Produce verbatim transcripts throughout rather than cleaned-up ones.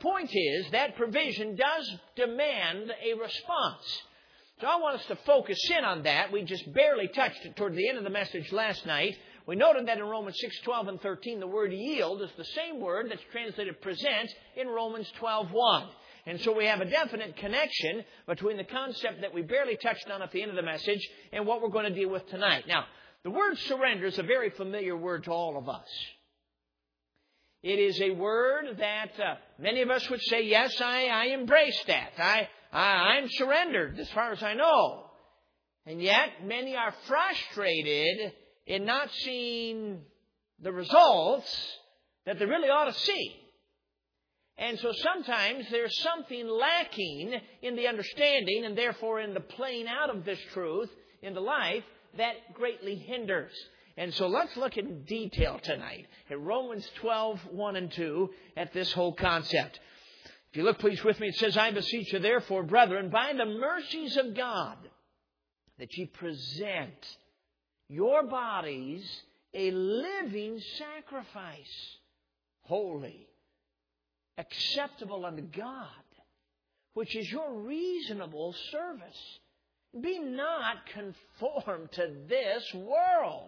point is that provision does demand a response. So I want us to focus in on that. We just barely touched it toward the end of the message last night. We noted that in Romans six, twelve, and thirteen, the word yield is the same word that's translated present in Romans twelve, one. And so we have a definite connection between the concept that we barely touched on at the end of the message and what we're going to deal with tonight. Now, the word surrender is a very familiar word to all of us. It is a word that uh, many of us would say, yes, I, I embrace that. I, I, I'm surrendered as far as I know. And yet, many are frustrated in not seeing the results that they really ought to see. And so sometimes there's something lacking in the understanding and therefore in the playing out of this truth into life that greatly hinders. And so let's look in detail tonight at Romans twelve, one and two at this whole concept. If you look please with me, it says, I beseech you therefore, brethren, by the mercies of God, that ye present your bodies a living sacrifice, holy, acceptable unto God, which is your reasonable service. Be not conformed to this world,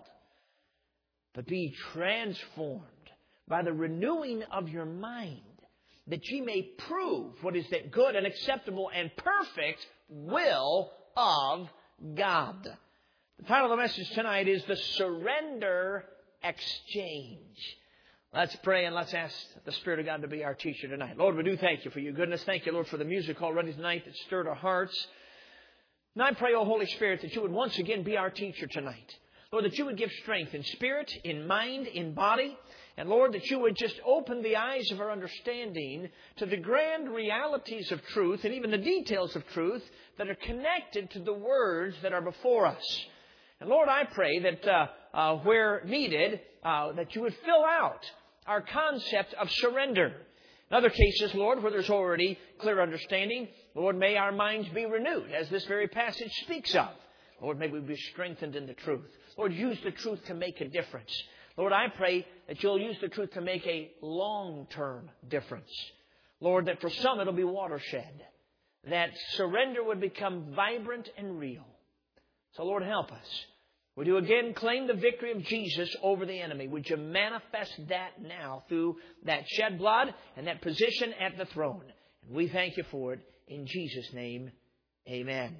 but be transformed by the renewing of your mind, that ye may prove what is that good and acceptable and perfect will of God. The title of the message tonight is The Surrender Exchange. Let's pray and let's ask the Spirit of God to be our teacher tonight. Lord, we do thank you for your goodness. Thank you, Lord, for the music already tonight that stirred our hearts. And I pray, O Holy Spirit, that you would once again be our teacher tonight. Lord, that you would give strength in spirit, in mind, in body. And Lord, that you would just open the eyes of our understanding to the grand realities of truth and even the details of truth that are connected to the words that are before us. And Lord, I pray that uh, uh, where needed, uh, that you would fill out our concept of surrender. In other cases, Lord, where there's already clear understanding, Lord, may our minds be renewed, as this very passage speaks of. Lord, may we be strengthened in the truth. Lord, use the truth to make a difference. Lord, I pray that you'll use the truth to make a long-term difference. Lord, that for some it'll be watershed. That surrender would become vibrant and real. So, Lord, help us. Would you again claim the victory of Jesus over the enemy? Would you manifest that now through that shed blood and that position at the throne? And we thank you for it. In Jesus' name, amen.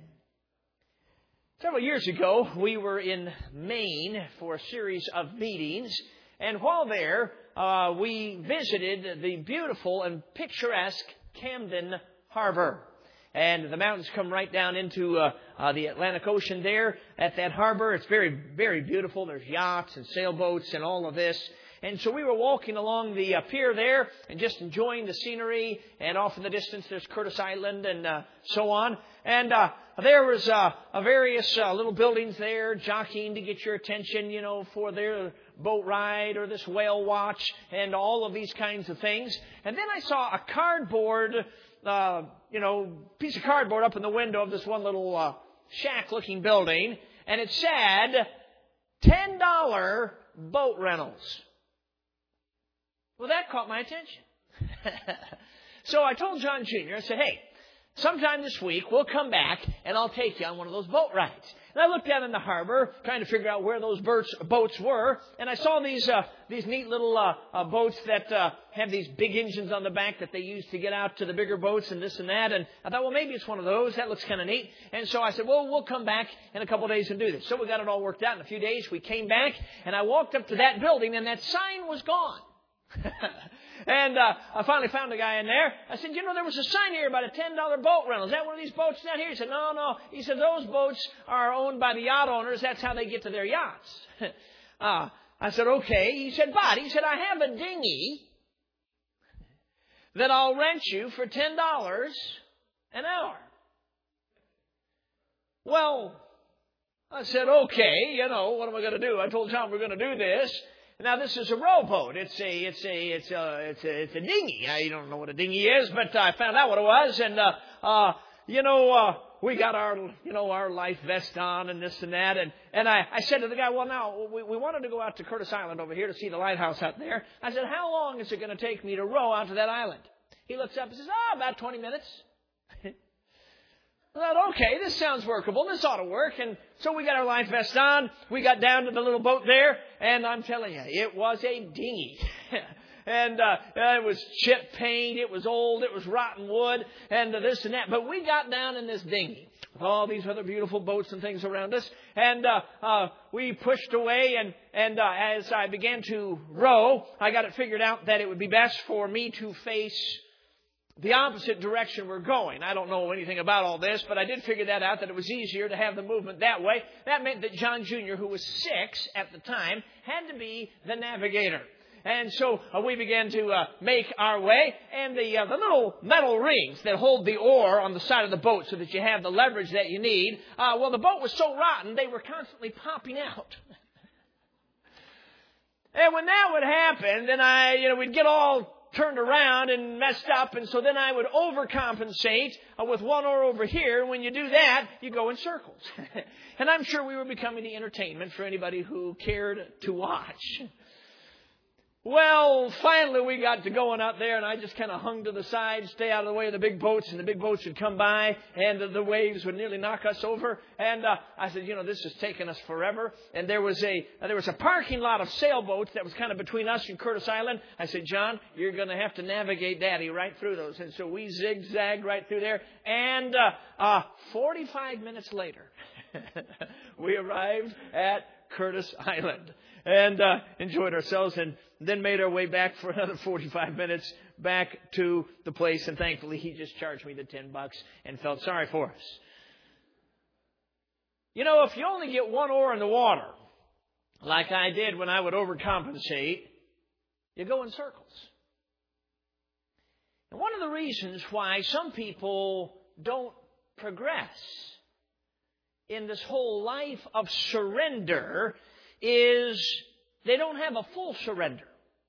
Several years ago, we were in Maine for a series of meetings. And while there, uh, we visited the beautiful and picturesque Camden Harbor. And the mountains come right down into uh, uh, the Atlantic Ocean there at that harbor. It's very, very beautiful. There's yachts and sailboats and all of this. And so we were walking along the uh, pier there and just enjoying the scenery. And off in the distance, there's Curtis Island and uh, so on. And uh, there was uh, a various uh, little buildings there jockeying to get your attention, you know, for their boat ride or this whale watch and all of these kinds of things. And then I saw a cardboard Uh, you know, piece of cardboard up in the window of this one little uh, shack-looking building, and it said ten dollar boat rentals. Well, that caught my attention. So I told John Junior, I said, hey, sometime this week we'll come back and I'll take you on one of those boat rides. And I looked down in the harbor, trying to figure out where those boats, boats were, and I saw these uh, these neat little uh, uh, boats that uh, have these big engines on the back that they use to get out to the bigger boats and this and that. And I thought, well, maybe it's one of those. That looks kind of neat. And so I said, well, we'll come back in a couple of days and do this. So we got it all worked out. In a few days, we came back, and I walked up to that building, and that sign was gone. And uh, I finally found a guy in there. I said, you know, there was a sign here about a ten dollar boat rental. Is that one of these boats down here? He said, no, no. He said, those boats are owned by the yacht owners. That's how they get to their yachts. uh, I said, okay. He said, but, he said, I have a dinghy that I'll rent you for ten dollars an hour. Well, I said, okay, you know, what am I going to do? I told John we're going to do this. Now, this is a rowboat. It's a, it's a, it's a, it's a, it's a dinghy. I don't know what a dinghy is, but I found out what it was. And, uh, uh, you know, uh, we got our, you know, our life vest on and this and that. And, and I, I said to the guy, well, now, we, we wanted to go out to Curtis Island over here to see the lighthouse out there. I said, how long is it going to take me to row out to that island? He looks up and says, oh, about twenty minutes. I thought, okay, this sounds workable. This ought to work. And so we got our life vest on. We got down to the little boat there. And I'm telling you, it was a dinghy. And uh, it was chip paint. It was old. It was rotten wood. And uh, this and that. But we got down in this dinghy with all these other beautiful boats and things around us. And uh, uh, we pushed away. And, and uh, as I began to row, I got it figured out that it would be best for me to face the opposite direction we're going. I don't know anything about all this, but I did figure that out, that it was easier to have the movement that way. That meant that John Junior, who was six at the time, had to be the navigator. And so uh, we began to uh, make our way, and the uh, the little metal rings that hold the oar on the side of the boat so that you have the leverage that you need, uh, well, the boat was so rotten, they were constantly popping out. And when that would happen, then I, you know, we'd get all turned around and messed up, and so then I would overcompensate uh, with one oar over here. And when you do that, you go in circles. And I'm sure we were becoming the entertainment for anybody who cared to watch. Well, finally we got to going out there, and I just kind of hung to the side, stay out of the way of the big boats, and the big boats would come by, and the waves would nearly knock us over. And uh, I said, you know, this is taking us forever. And there was a uh, there was a parking lot of sailboats that was kind of between us and Curtis Island. I said, John, you're going to have to navigate Daddy right through those. And so we zigzagged right through there. And uh, uh, forty-five minutes later, we arrived at Curtis Island and uh, enjoyed ourselves, and then made our way back for another forty-five minutes back to the place. And thankfully, he just charged me the ten bucks and felt sorry for us. You know, if you only get one oar in the water, like I did when I would overcompensate, you go in circles. And one of the reasons why some people don't progress in this whole life of surrender is they don't have a full surrender.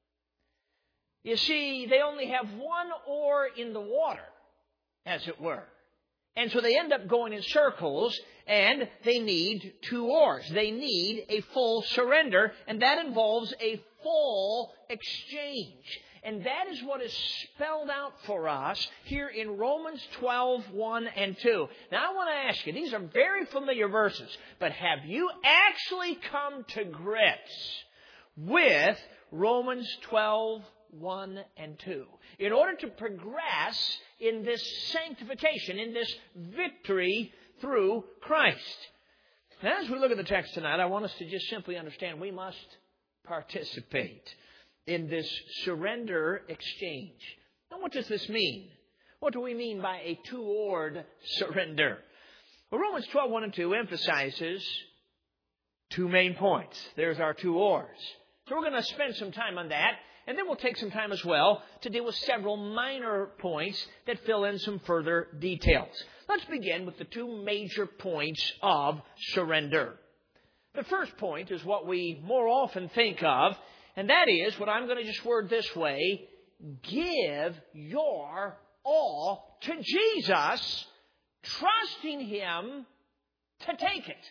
You see, they only have one oar in the water, as it were. And so they end up going in circles, and they need two oars. They need a full surrender, and that involves a full exchange. And that is what is spelled out for us here in Romans twelve, one and two. Now, I want to ask you, these are very familiar verses, but have you actually come to grips with Romans twelve, one and two? In order to progress in this sanctification, in this victory through Christ. Now, as we look at the text tonight, I want us to just simply understand we must participate in this surrender exchange. Now, what does this mean? What do we mean by a two-oared surrender? Well, Romans twelve, one and two emphasizes two main points. There's our two oars. So we're going to spend some time on that, and then we'll take some time as well to deal with several minor points that fill in some further details. Let's begin with the two major points of surrender. The first point is what we more often think of, and that is what I'm going to just word this way: give your all to Jesus, trusting Him to take it.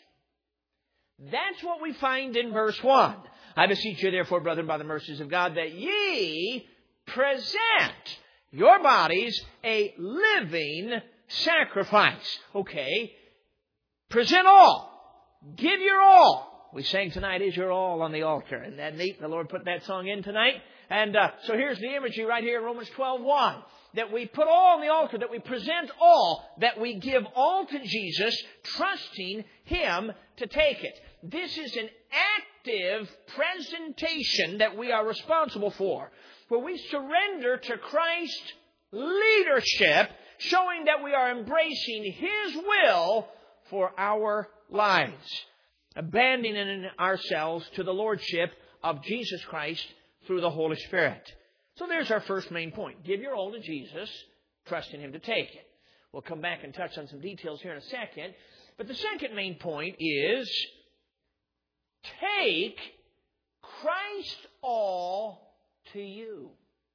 That's what we find in verse one. I beseech you, therefore, brethren, by the mercies of God, that ye present your bodies a living sacrifice. Okay. Present all. Give your all. We sang tonight, Is Your All on the Altar. Isn't that neat? The Lord put that song in tonight. And uh, so here's the imagery right here in Romans twelve, one. That we put all on the altar, that we present all, that we give all to Jesus, trusting Him to take it. This is an active presentation that we are responsible for, where we surrender to Christ's leadership, showing that we are embracing His will for our lives, abandoning ourselves to the lordship of Jesus Christ through the Holy Spirit. So there's our first main point. Give your all to Jesus, trusting Him to take it. We'll come back and touch on some details here in a second. But the second main point is take Christ all to you,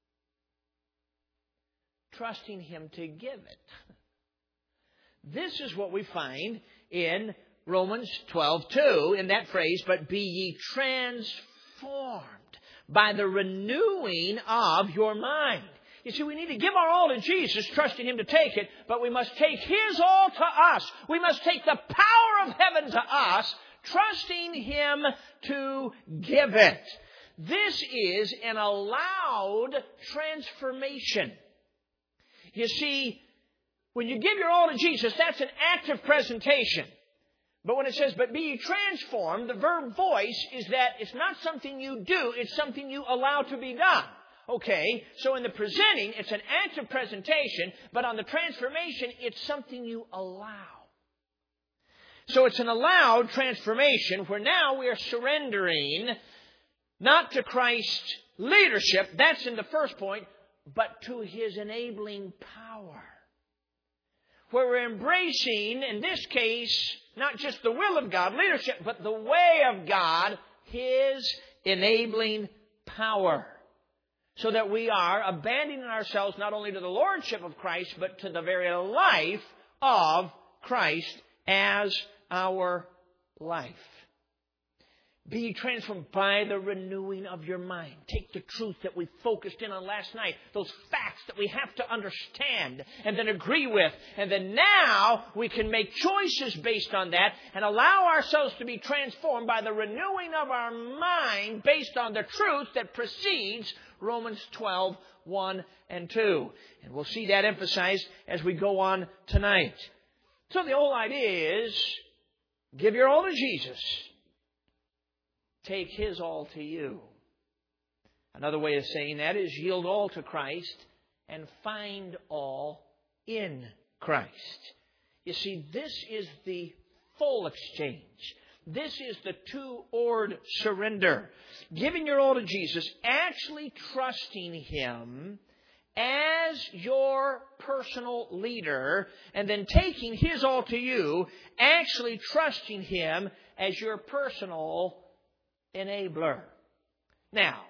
trusting Him to give it. This is what we find in Romans twelve, two, in that phrase, but be ye transformed by the renewing of your mind. You see, we need to give our all to Jesus, trusting Him to take it, but we must take His all to us. We must take the power of heaven to us, trusting Him to give it. This is an allowed transformation. You see, when you give your all to Jesus, that's an active presentation. But when it says, but be ye transformed, the verb voice is that it's not something you do, it's something you allow to be done. Okay, so in the presenting, it's an active presentation, but on the transformation, it's something you allow. So it's an allowed transformation where now we are surrendering not to Christ's leadership, that's in the first point, but to His enabling power. Where we're embracing, in this case, not just the will of God, leadership, but the way of God, His enabling power. So that we are abandoning ourselves not only to the lordship of Christ, but to the very life of Christ as our life. Be transformed by the renewing of your mind. Take the truth that we focused in on last night, those facts that we have to understand and then agree with. And then now we can make choices based on that and allow ourselves to be transformed by the renewing of our mind based on the truth that precedes Romans twelve, one and two. And we'll see that emphasized as we go on tonight. So the whole idea is, give your all to Jesus. Take His all to you. Another way of saying that is yield all to Christ and find all in Christ. You see, this is the full exchange. This is the two-ored surrender. Giving your all to Jesus, actually trusting Him as your personal leader, and then taking His all to you, actually trusting Him as your personal enabler. Now,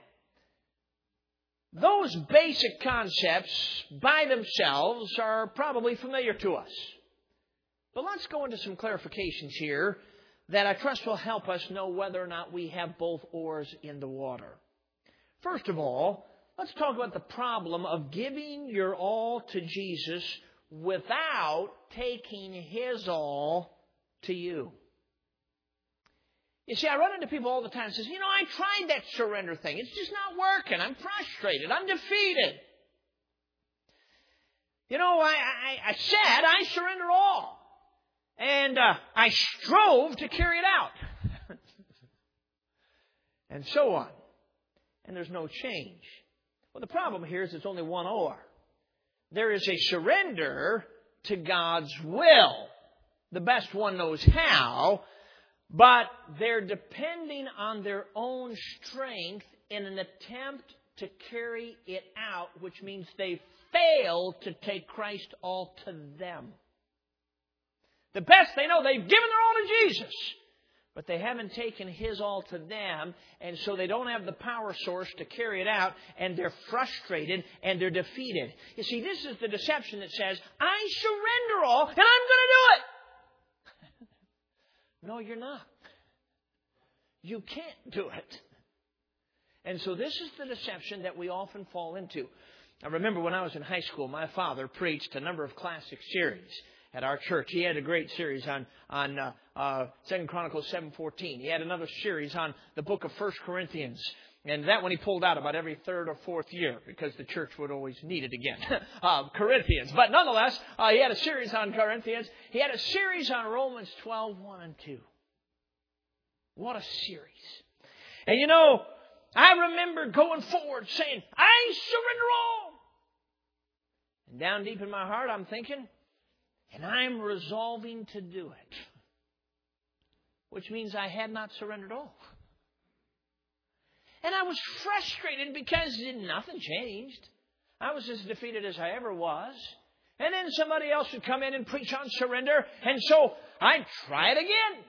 those basic concepts by themselves are probably familiar to us. But let's go into some clarifications here that I trust will help us know whether or not we have both oars in the water. First of all, let's talk about the problem of giving your all to Jesus without taking His all to you. You see, I run into people all the time and says, you know, I tried that surrender thing. It's just not working. I'm frustrated. I'm defeated. You know, I, I, I said I surrender all. And uh, I strove to carry it out. And so on. And there's no change. Well, the problem here is it's only one oar. There is a surrender to God's will. The best one knows how. But they're depending on their own strength in an attempt to carry it out, which means they fail to take Christ all to them. The best they know, they've given their all to Jesus, but they haven't taken His all to them, and so they don't have the power source to carry it out, and they're frustrated and they're defeated. You see, this is the deception that says, I surrender all and I'm going to do it. No, you're not. You can't do it. And so this is the deception that we often fall into. I remember when I was in high school, my father preached a number of classic series at our church. He had a great series on on uh, uh, Second Chronicles seven fourteen. He had another series on the book of First Corinthians. And that one he pulled out about every third or fourth year because the church would always need it again. uh, Corinthians. But nonetheless, uh, he had a series on Corinthians. He had a series on Romans twelve, one and two. What a series. And you know, I remember going forward saying, I surrender all. And down deep in my heart, I'm thinking, and I'm resolving to do it. Which means I had not surrendered all. And I was frustrated because nothing changed. I was as defeated as I ever was. And then somebody else would come in and preach on surrender. And so I'd try it again.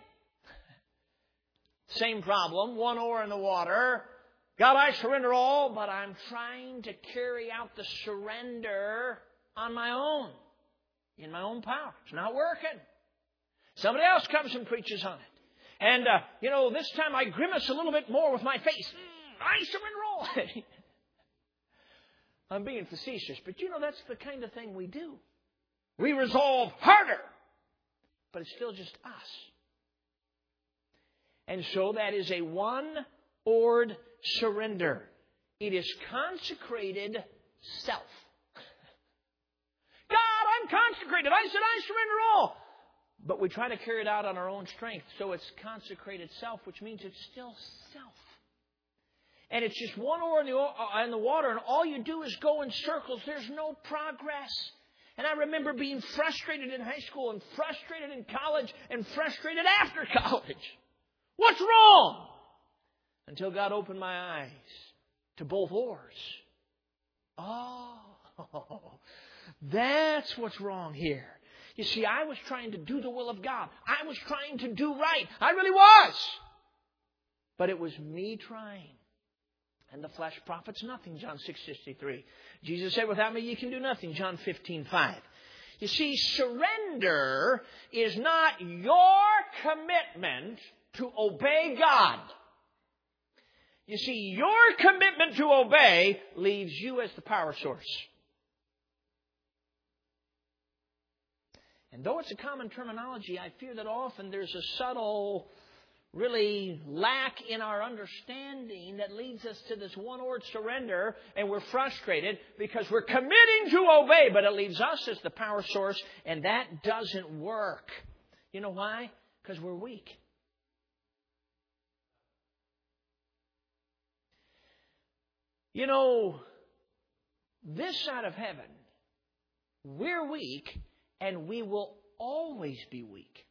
Same problem, one oar in the water. God, I surrender all, but I'm trying to carry out the surrender on my own. In my own power. It's not working. Somebody else comes and preaches on it. And, uh, you know, this time I grimace a little bit more with my face. Mm, I surrender all. I'm being facetious, but you know that's the kind of thing we do. We resolve harder, but it's still just us. And so that is a one-oared surrender. It is consecrated self. God, I'm consecrated. I said I surrender all. But we try to carry it out on our own strength. So it's consecrated self, which means it's still self. And it's just one oar in the, in the water, and all you do is go in circles. There's no progress. And I remember being frustrated in high school and frustrated in college and frustrated after college. What's wrong? Until God opened my eyes to both oars. Oh, that's what's wrong here. You see, I was trying to do the will of God. I was trying to do right. I really was. But it was me trying. And the flesh profits nothing, John six sixty-three. Jesus said, without me you can do nothing, John fifteen five. You see, surrender is not your commitment to obey God. You see, your commitment to obey leaves you as the power source. And though it's a common terminology, I fear that often there's a subtle, really lack in our understanding that leads us to this one-oared surrender, and we're frustrated because we're committing to obey, but it leaves us as the power source, and that doesn't work. You know why? Because we're weak. You know, this side of heaven, we're weak, and we will always be weak.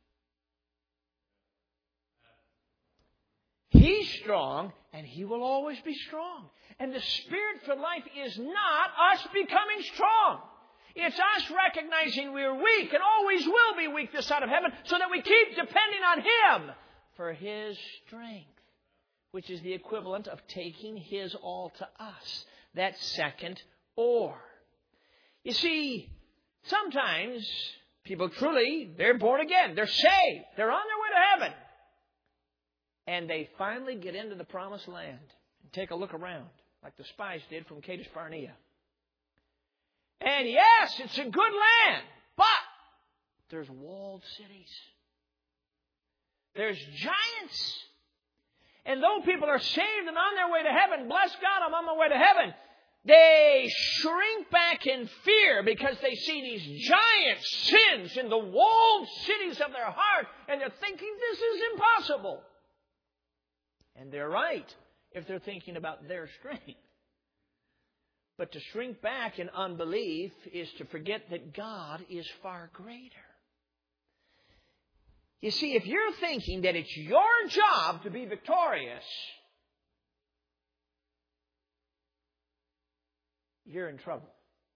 He's strong, and He will always be strong. And the Spirit for life is not us becoming strong. It's us recognizing we're weak and always will be weak this side of heaven, so that we keep depending on Him for His strength, which is the equivalent of taking His all to us. That second oar. You see, sometimes people truly, they're born again. They're saved. They're on their way to heaven. And they finally get into the promised land and take a look around, like the spies did from Kadesh Barnea. And yes, it's a good land, but there's walled cities. There's giants. And though people are saved and on their way to heaven, bless God, I'm on my way to heaven, they shrink back in fear because they see these giant sins in the walled cities of their heart, and they're thinking this is impossible. And they're right if they're thinking about their strength. But to shrink back in unbelief is to forget that God is far greater. You see, if you're thinking that it's your job to be victorious, you're in trouble.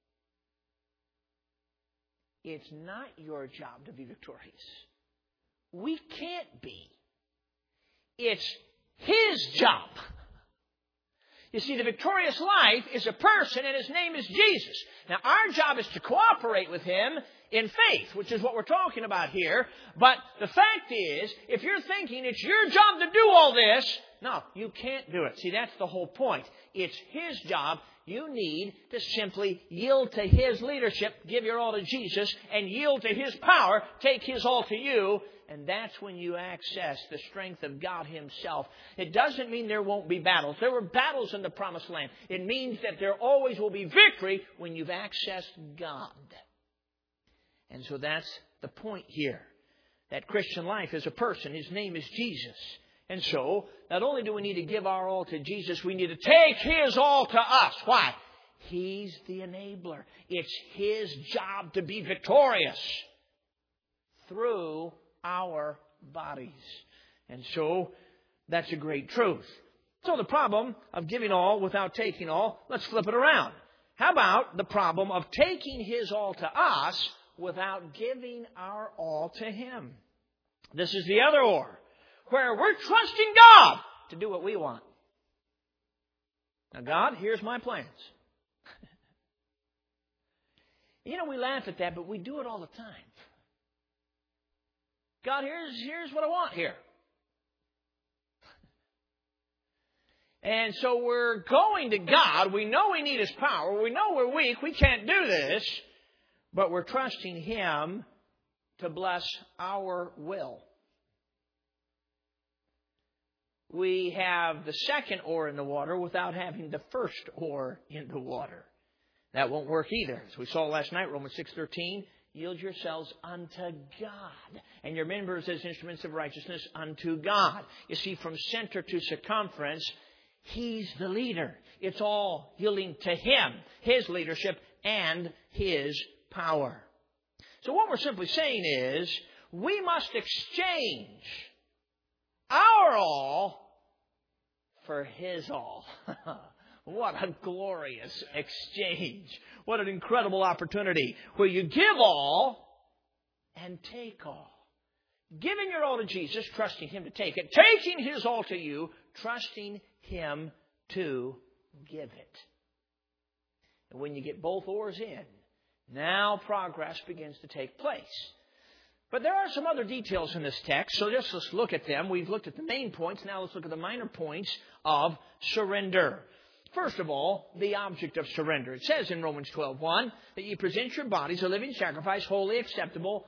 It's not your job to be victorious. We can't be. It's His job. You see, the victorious life is a person, and His name is Jesus. Now, our job is to cooperate with Him in faith, which is what we're talking about here. But the fact is, if you're thinking it's your job to do all this, no, you can't do it. See, that's the whole point. It's His job. You need to simply yield to His leadership, give your all to Jesus, and yield to His power, take His all to you, and that's when you access the strength of God Himself. It doesn't mean there won't be battles. There were battles in the Promised Land. It means that there always will be victory when you've accessed God. And so that's the point here. That Christian life is a person. His name is Jesus. And so, not only do we need to give our all to Jesus, we need to take His all to us. Why? He's the enabler. It's His job to be victorious through our bodies. And so, that's a great truth. So the problem of giving all without taking all, let's flip it around. How about the problem of taking His all to us without giving our all to Him? This is the other oar, where we're trusting God to do what we want. Now, God, here's my plans. You know, we laugh at that, but we do it all the time. God, here's, here's what I want here. And so we're going to God. We know we need His power. We know we're weak. We can't do this. But we're trusting Him to bless our will. We have the second oar in the water without having the first oar in the water. That won't work either. As we saw last night, Romans six thirteen, yield yourselves unto God, and your members as instruments of righteousness unto God. You see, from center to circumference, He's the leader. It's all yielding to Him, His leadership, and His power. So what we're simply saying is, we must exchange our all for His all. What a glorious exchange. What an incredible opportunity where you give all and take all. Giving your all to Jesus, trusting Him to take it. Taking His all to you, trusting Him to give it. And when you get both oars in, now progress begins to take place. But there are some other details in this text, so just let's look at them. We've looked at the main points. Now let's look at the minor points of surrender. First of all, the object of surrender. It says in Romans twelve one that you present your bodies a living sacrifice, wholly acceptable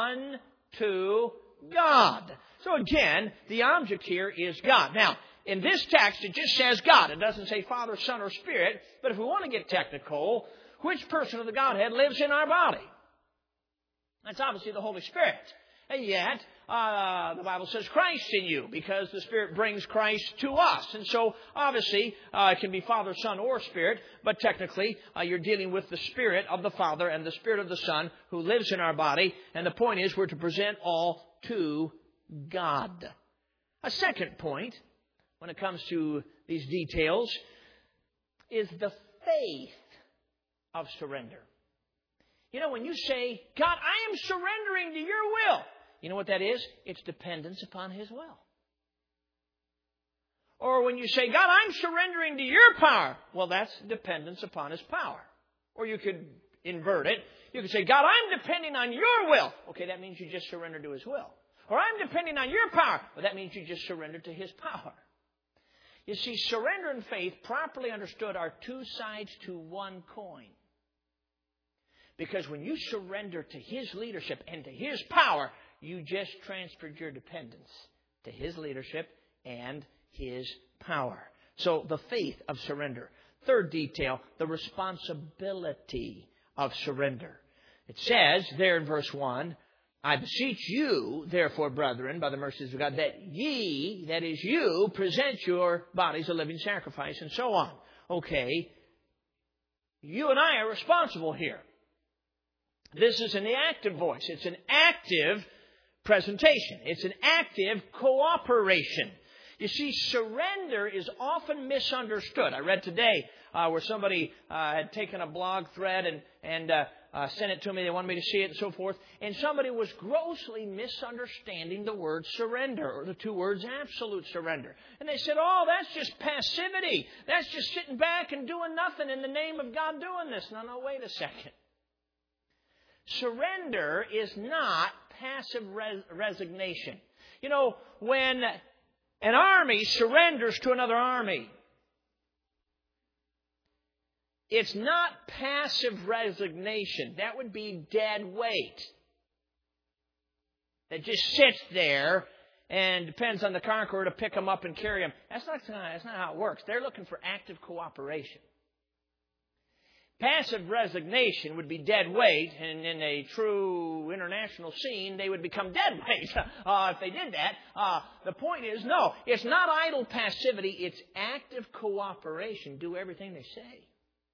unto God. So again, the object here is God. Now, in this text, it just says God. It doesn't say Father, Son, or Spirit. But if we want to get technical, which person of the Godhead lives in our body? That's obviously the Holy Spirit. And yet, uh, the Bible says Christ in you, because the Spirit brings Christ to us. And so, obviously, uh, it can be Father, Son, or Spirit, but technically, uh, you're dealing with the Spirit of the Father and the Spirit of the Son who lives in our body. And the point is, we're to present all to God. A second point, when it comes to these details, is the faith of surrender. You know, when you say, God, I am surrendering to your will, you know what that is? It's dependence upon His will. Or when you say, God, I'm surrendering to your power, well, that's dependence upon His power. Or you could invert it. You could say, God, I'm depending on your will. Okay, that means you just surrender to His will. Or I'm depending on your power. Well, that means you just surrender to His power. You see, surrender and faith, properly understood, are two sides to one coin. Because when you surrender to His leadership and to His power, you just transferred your dependence to His leadership and His power. So the faith of surrender. Third detail, the responsibility of surrender. It says there in verse one, I beseech you, therefore, brethren, by the mercies of God, that ye, that is you, present your bodies a living sacrifice, and so on. Okay, you and I are responsible here. This is in the active voice. It's an active presentation. It's an active cooperation. You see, surrender is often misunderstood. I read today uh, where somebody uh, had taken a blog thread and, and uh, uh, sent it to me. They wanted me to see it and so forth. And somebody was grossly misunderstanding the word surrender, or the two words absolute surrender. And they said, oh, that's just passivity. That's just sitting back and doing nothing in the name of God doing this. No, no, wait a second. Surrender is not passive res- resignation. You know, when an army surrenders to another army, it's not passive resignation. That would be dead weight. That just sits there and depends on the conqueror to pick them up and carry them. That's not, that's not how it works. They're looking for active cooperation. Passive resignation would be dead weight, and in a true international scene, they would become dead weight uh, if they did that. Uh, the point is, no, it's not idle passivity, it's active cooperation. Do everything they say.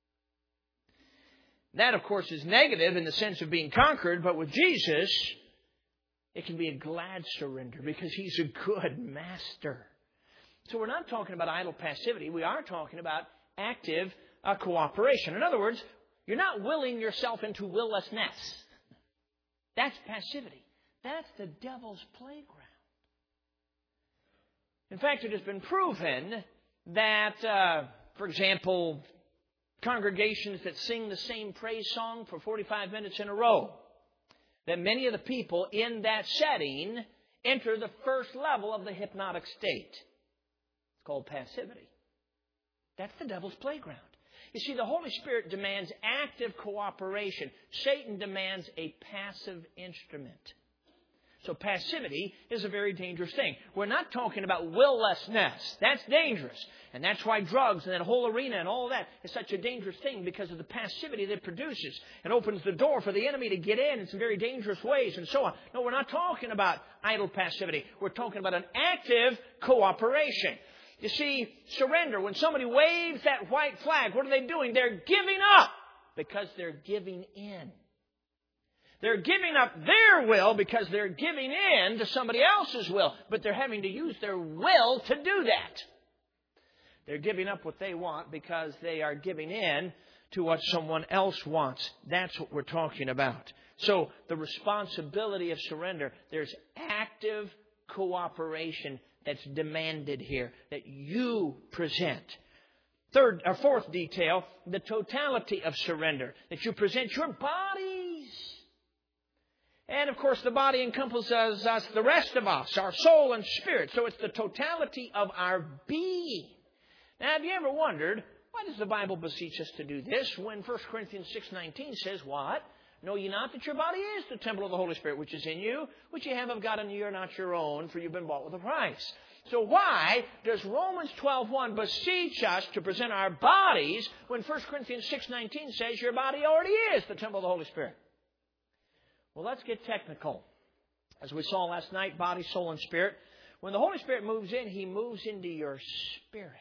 That, of course, is negative in the sense of being conquered, but with Jesus, it can be a glad surrender because He's a good master. So we're not talking about idle passivity. We are talking about active Uh, cooperation. In other words, you're not willing yourself into willlessness. That's passivity. That's the devil's playground. In fact, it has been proven that, uh, for example, congregations that sing the same praise song for forty-five minutes in a row, that many of the people in that setting enter the first level of the hypnotic state. It's called passivity. That's the devil's playground. You see, the Holy Spirit demands active cooperation. Satan demands a passive instrument. So passivity is a very dangerous thing. We're not talking about willlessness. That's dangerous. And that's why drugs and that whole arena and all that is such a dangerous thing, because of the passivity that it produces. It opens the door for the enemy to get in in some very dangerous ways and so on. No, we're not talking about idle passivity. We're talking about an active cooperation. You see, surrender. When somebody waves that white flag, what are they doing? They're giving up because they're giving in. They're giving up their will because they're giving in to somebody else's will. But they're having to use their will to do that. They're giving up what they want because they are giving in to what someone else wants. That's what we're talking about. So the responsibility of surrender, there's active cooperation that's demanded here, that you present. Third or fourth detail, the totality of surrender, that you present your bodies. And of course, the body encompasses us, the rest of us, our soul and spirit. So it's the totality of our being. Now, have you ever wondered, why does the Bible beseech us to do this when First Corinthians six nineteen says what? Know ye not that your body is the temple of the Holy Spirit, which is in you, which ye have of God, and ye are not your own, for you've been bought with a price. So why does Romans twelve one beseech us to present our bodies when First Corinthians six nineteen says your body already is the temple of the Holy Spirit? Well, let's get technical. As we saw last night, body, soul, and spirit. When the Holy Spirit moves in, He moves into your spirit.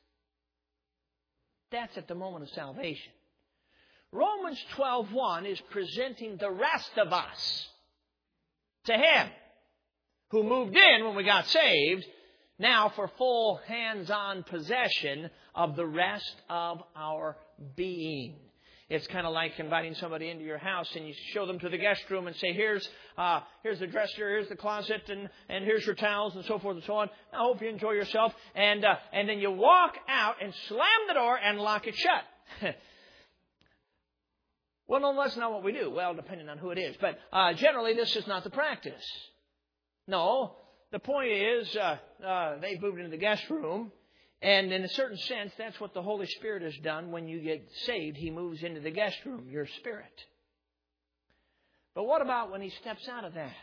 That's at the moment of salvation. Romans twelve one is presenting the rest of us to Him, who moved in when we got saved, now for full hands-on possession of the rest of our being. It's kind of like inviting somebody into your house and you show them to the guest room and say, here's uh, here's the dresser, here's the closet, and, and here's your towels, and so forth and so on. I hope you enjoy yourself. And, uh, and then you walk out and slam the door and lock it shut. Well, no, that's not what we do. Well, depending on who it is. But uh, generally, this is not the practice. No, the point is uh, uh, they've moved into the guest room. And in a certain sense, that's what the Holy Spirit has done when you get saved. He moves into the guest room, your spirit. But what about when He steps out of that?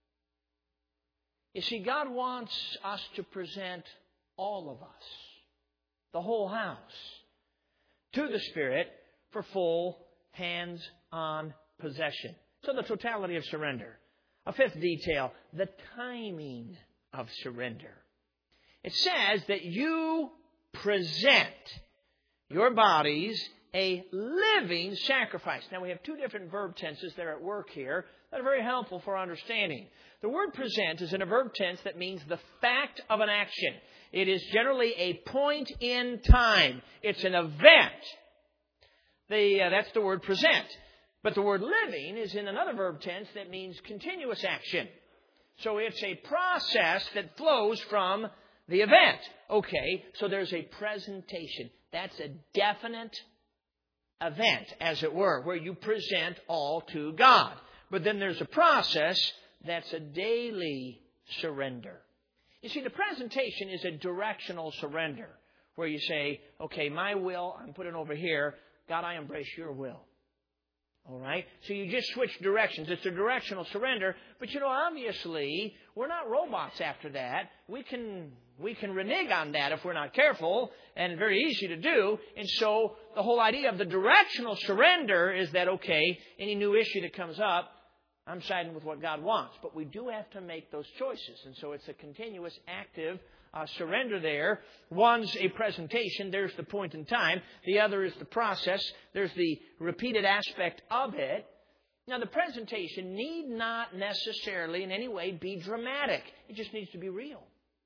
You see, God wants us to present all of us, the whole house, to the Spirit for full hands-on possession. So the totality of surrender. A fifth detail, the timing of surrender. It says that you present your bodies a living sacrifice. Now, we have two different verb tenses that are at work here that are very helpful for understanding. The word present is in a verb tense that means the fact of an action. It is generally a point in time. It's an event. The, uh, that's the word present. But the word living is in another verb tense that means continuous action. So it's a process that flows from the event. Okay, so there's a presentation. That's a definite event, as it were, where you present all to God. But then there's a process that's a daily surrender. You see, the presentation is a directional surrender, where you say, okay, my will, I'm putting over here. God, I embrace your will. All right? So you just switch directions. It's a directional surrender. But, you know, obviously, we're not robots after that. We can we can renege on that if we're not careful, and very easy to do. And so the whole idea of the directional surrender is that, okay, any new issue that comes up, I'm siding with what God wants. But we do have to make those choices. And so it's a continuous, active Uh, surrender there. One's a presentation. There's the point in time. The other is the process. There's the repeated aspect of it. Now, the presentation need not necessarily in any way be dramatic. It just needs to be real.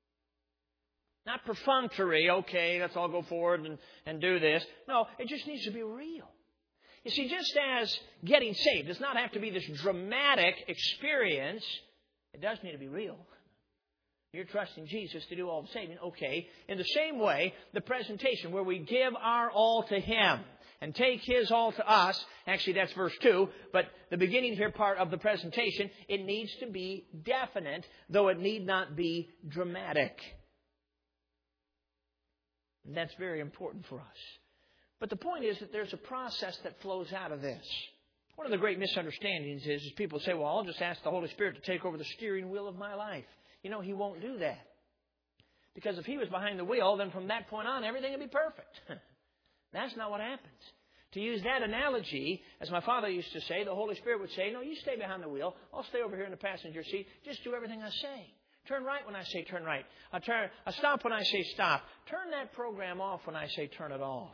Not perfunctory. Okay, let's all go forward and, and do this. No, it just needs to be real. You see, just as getting saved does not have to be this dramatic experience, it does need to be real. You're trusting Jesus to do all the saving. Okay. In the same way, the presentation where we give our all to Him and take His all to us. Actually, that's verse two. But the beginning here part of the presentation, it needs to be definite, though it need not be dramatic. That's very important for us. But the point is that there's a process that flows out of this. One of the great misunderstandings is, is people say, well, I'll just ask the Holy Spirit to take over the steering wheel of my life. You know, He won't do that. Because if He was behind the wheel, then from that point on, everything would be perfect. That's not what happens. To use that analogy, as my father used to say, the Holy Spirit would say, no, you stay behind the wheel. I'll stay over here in the passenger seat. Just do everything I say. Turn right when I say turn right. I turn, I stop when I say stop. Turn that program off when I say turn it off.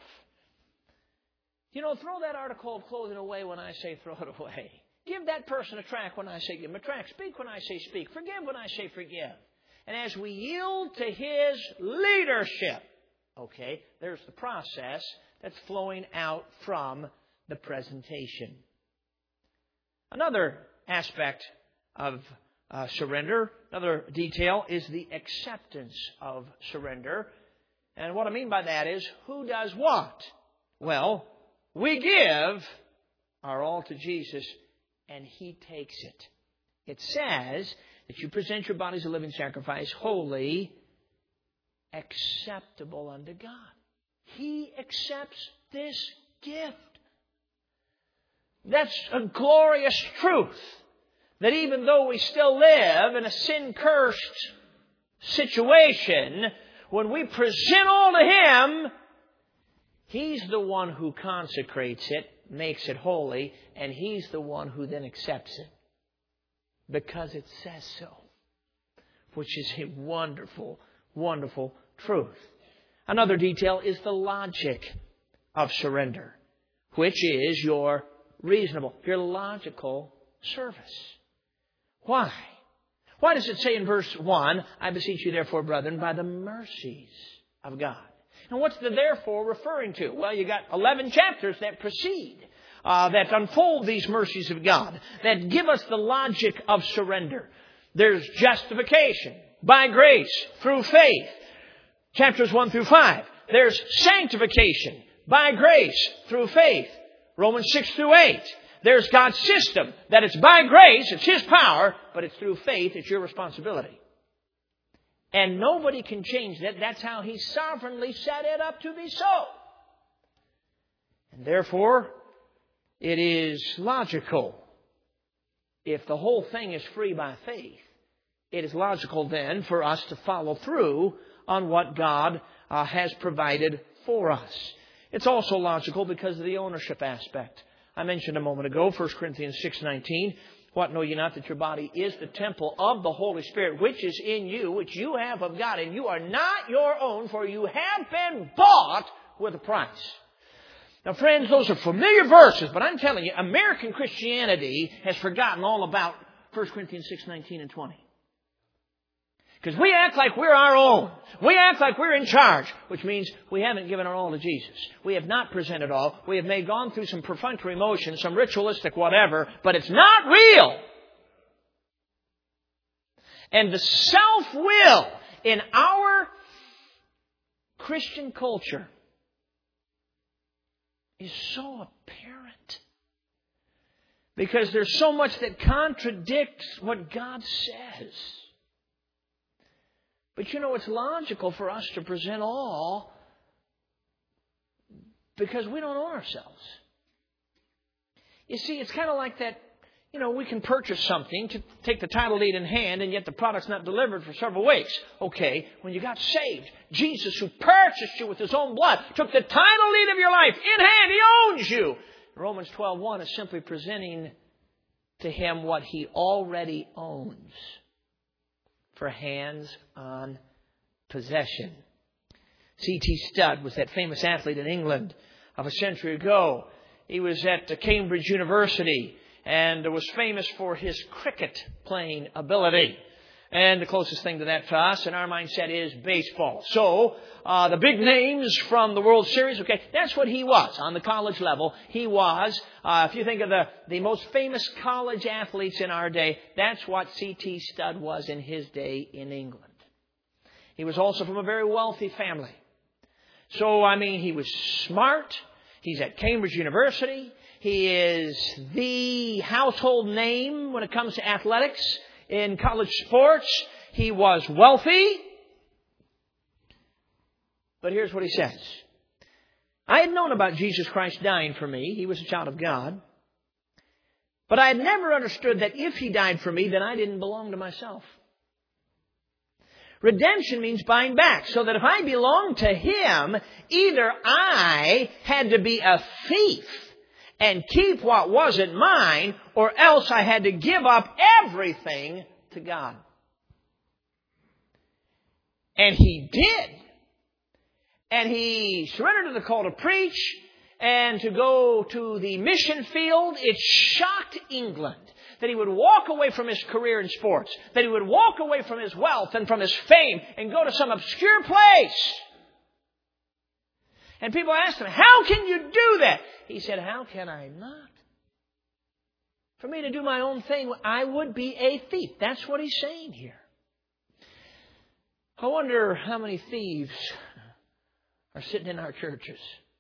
You know, throw that article of clothing away when I say throw it away. Give that person a tract when I say give him a tract. Speak when I say speak. Forgive when I say forgive. And as we yield to His leadership, okay, there's the process that's flowing out from the presentation. Another aspect of uh, surrender, another detail, is the acceptance of surrender. And what I mean by that is, who does what? Well, we give our all to Jesus, and He takes it. It says that you present your body as a living sacrifice, holy, acceptable unto God. He accepts this gift. That's a glorious truth. That even though we still live in a sin-cursed situation, when we present all to Him, He's the one who consecrates it, makes it holy, and He's the one who then accepts it. Because it says so. Which is a wonderful, wonderful truth. Another detail is the logic of surrender, which is your reasonable, your logical service. Why? Why does it say in verse one, I beseech you therefore, brethren, by the mercies of God? And what's the therefore referring to? Well, you got eleven chapters that precede, uh, that unfold these mercies of God, that give us the logic of surrender. There's justification by grace through faith. Chapters one through five. There's sanctification by grace through faith. Romans six through eight. There's God's system, that it's by grace, it's His power, but it's through faith, it's your responsibility. And nobody can change that. That's how He sovereignly set it up to be so. And therefore, it is logical. If the whole thing is free by faith, it is logical then for us to follow through on what God uh, has provided for us. It's also logical because of the ownership aspect. I mentioned a moment ago, First Corinthians six nineteen. What, know ye not that your body is the temple of the Holy Spirit, which is in you, which you have of God, and you are not your own, for you have been bought with a price. Now, friends, those are familiar verses, but I'm telling you, American Christianity has forgotten all about First Corinthians six nineteen and twenty. Because we act like we're our own. We act like we're in charge, which means we haven't given our all to Jesus. We have not presented all. We have may gone through some perfunctory motions, some ritualistic whatever, but it's not real. And the self-will in our Christian culture is so apparent. Because there's so much that contradicts what God says. But you know, it's logical for us to present all because we don't own ourselves. You see, it's kind of like that, you know, we can purchase something to take the title deed in hand and yet the product's not delivered for several weeks. Okay, when you got saved, Jesus, who purchased you with His own blood, took the title deed of your life in hand. He owns you. Romans twelve one is simply presenting to Him what He already owns. For hands-on possession. C T Studd was that famous athlete in England of a century ago. He was at Cambridge University and was famous for his cricket playing ability. And the closest thing to that to us in our mindset is baseball. So, uh, the big names from the World Series, okay, that's what he was on the college level. He was, uh, if you think of the, the most famous college athletes in our day, that's what C T Studd was in his day in England. He was also from a very wealthy family. So, I mean, he was smart. He's at Cambridge University. He is the household name when it comes to athletics. In college sports, he was wealthy. But here's what he says. I had known about Jesus Christ dying for me. He was a child of God. But I had never understood that if He died for me, then I didn't belong to myself. Redemption means buying back. So that if I belonged to Him, either I had to be a thief and keep what wasn't mine, or else I had to give up everything to God. And He did. And He surrendered to the call to preach and to go to the mission field. It shocked England that he would walk away from his career in sports, that he would walk away from his wealth and from his fame and go to some obscure place. And people asked him, how can you do that? He said, how can I not? For me to do my own thing, I would be a thief. That's what he's saying here. I wonder how many thieves are sitting in our churches.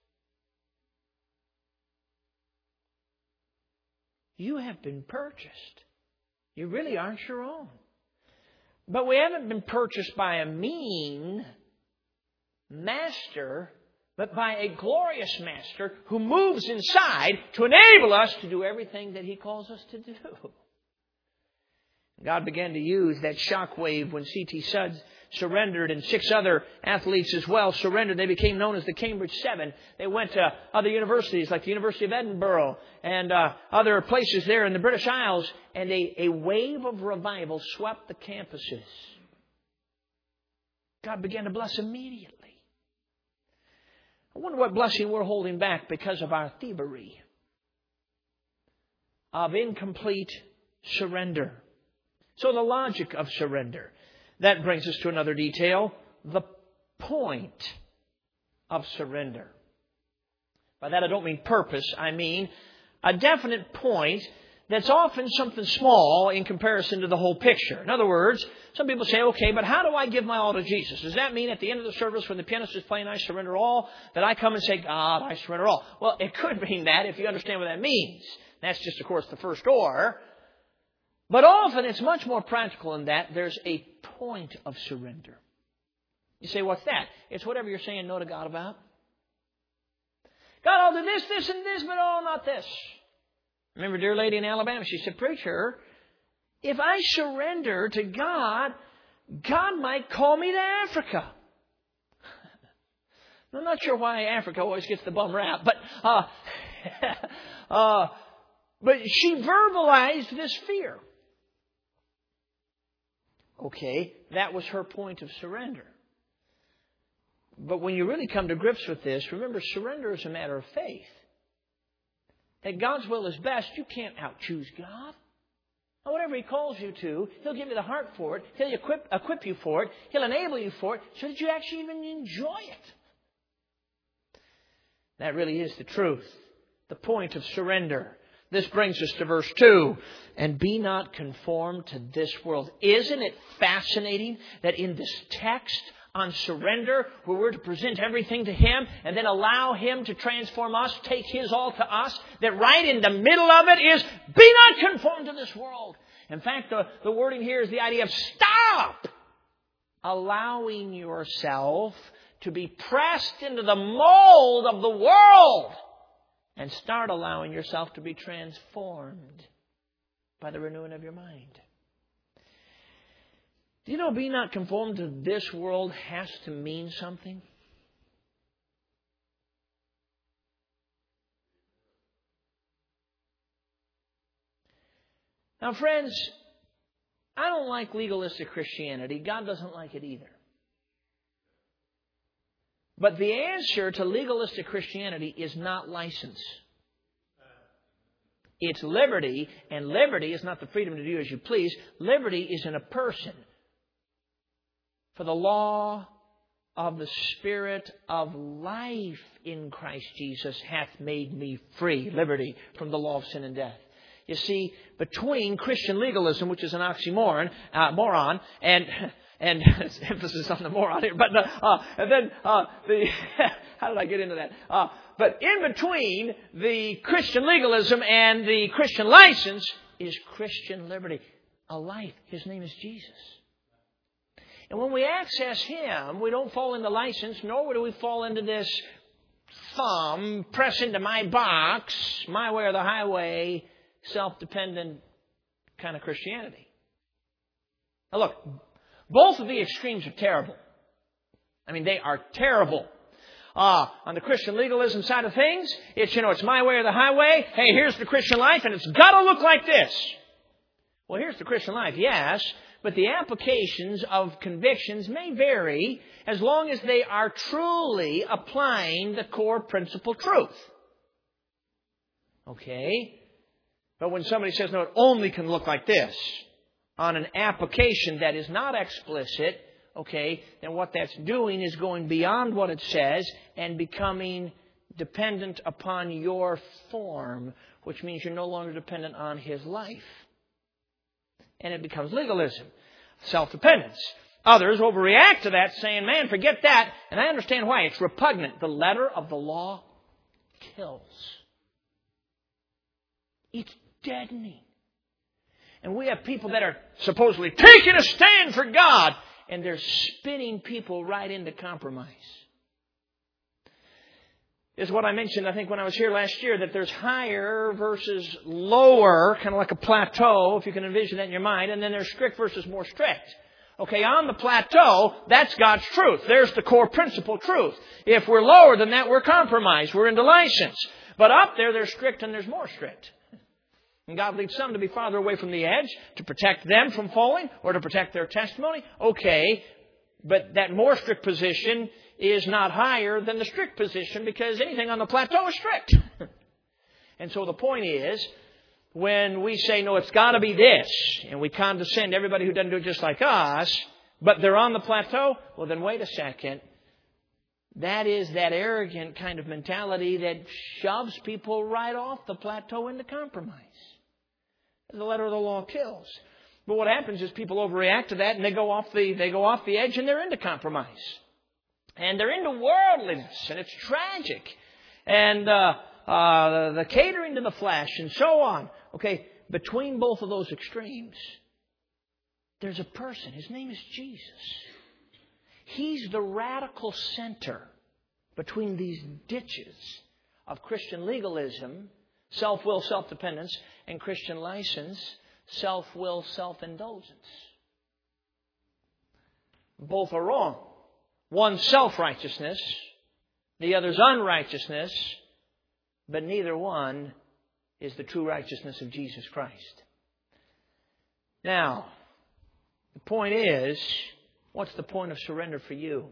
You have been purchased. You really aren't your own. But we haven't been purchased by a mean master, but by a glorious master who moves inside to enable us to do everything that He calls us to do. God began to use that shockwave when C T Sudds surrendered, and six other athletes as well surrendered. They became known as the Cambridge Seven. They went to other universities like the University of Edinburgh and uh, other places there in the British Isles, and a, a wave of revival swept the campuses. God began to bless immediately. I wonder what blessing we're holding back because of our thievery of incomplete surrender. So the logic of surrender. That brings us to another detail. The point of surrender. By that I don't mean purpose. I mean a definite point that's often something small in comparison to the whole picture. In other words, some people say, okay, but how do I give my all to Jesus? Does that mean at the end of the service when the pianist is playing I surrender all, that I come and say, God, I surrender all? Well, it could mean that if you understand what that means. That's just, of course, the first or. But often it's much more practical than that. There's a point of surrender. You say, what's that? It's whatever you're saying no to God about. God, I'll do this, this, and this, but oh, not this. Remember a dear lady in Alabama, she said, preacher, if I surrender to God, God might call me to Africa. I'm not sure why Africa always gets the bum rap, but uh, uh, but she verbalized this fear. Okay, that was her point of surrender. But when you really come to grips with this, remember, surrender is a matter of faith. That God's will is best. You can't out-choose God. Or whatever He calls you to, He'll give you the heart for it. He'll equip, equip you for it. He'll enable you for it so that you actually even enjoy it. That really is the truth. The point of surrender. This brings us to verse two. And be not conformed to this world. Isn't it fascinating that in this text on surrender, where we're to present everything to Him and then allow Him to transform us, take His all to us, that right in the middle of it is, be not conformed to this world. In fact, the, the wording here is the idea of stop allowing yourself to be pressed into the mold of the world and start allowing yourself to be transformed by the renewing of your mind. Do you know, be not conformed to this world has to mean something? Now, friends, I don't like legalistic Christianity. God doesn't like it either. But the answer to legalistic Christianity is not license. It's liberty, and liberty is not the freedom to do as you please. Liberty is in a person. For the law of the Spirit of life in Christ Jesus hath made me free. Liberty from the law of sin and death. You see, between Christian legalism, which is an oxymoron, uh, moron, and and emphasis on the moron here, but uh, and then uh, the how did I get into that? Uh, but in between the Christian legalism and the Christian license is Christian liberty, a life. His name is Jesus. And when we access Him, we don't fall into license, nor do we fall into this thumb, press into my box, my way or the highway, self-dependent kind of Christianity. Now look, both of the extremes are terrible. I mean, they are terrible. Uh, on the Christian legalism side of things, it's, you know, it's my way or the highway. Hey, here's the Christian life, and it's got to look like this. Well, here's the Christian life, yes, but the applications of convictions may vary as long as they are truly applying the core principle truth. Okay? But when somebody says, no, it only can look like this, on an application that is not explicit, okay, then what that's doing is going beyond what it says and becoming dependent upon your form, which means you're no longer dependent on His life. And it becomes legalism, self-dependence. Others overreact to that, saying, man, forget that. And I understand why. It's repugnant. The letter of the law kills. It's deadening. And we have people that are supposedly taking a stand for God, and they're spinning people right into compromise. This is what I mentioned, I think, when I was here last year, that there's higher versus lower, kind of like a plateau, if you can envision that in your mind, and then there's strict versus more strict. Okay, on the plateau, that's God's truth. There's the core principle truth. If we're lower than that, we're compromised. We're into license. But up there, there's strict and there's more strict. And God leads some to be farther away from the edge, to protect them from falling, or to protect their testimony. Okay, but that more strict position is not higher than the strict position, because anything on the plateau is strict. And so the point is, when we say, no, it's got to be this, and we condescend everybody who doesn't do it just like us, but they're on the plateau, well, then wait a second. That is that arrogant kind of mentality that shoves people right off the plateau into compromise. The letter of the law kills. But what happens is people overreact to that, and they go off the they go off the edge, and they're into compromise. And they're into worldliness, and it's tragic. And uh, uh, the catering to the flesh, and so on. Okay, between both of those extremes, there's a person. His name is Jesus. He's the radical center between these ditches of Christian legalism, self-will, self-dependence, and Christian license, self-will, self-indulgence. Both are wrong. One's self-righteousness, the other's unrighteousness, but neither one is the true righteousness of Jesus Christ. Now, the point is, what's the point of surrender for you?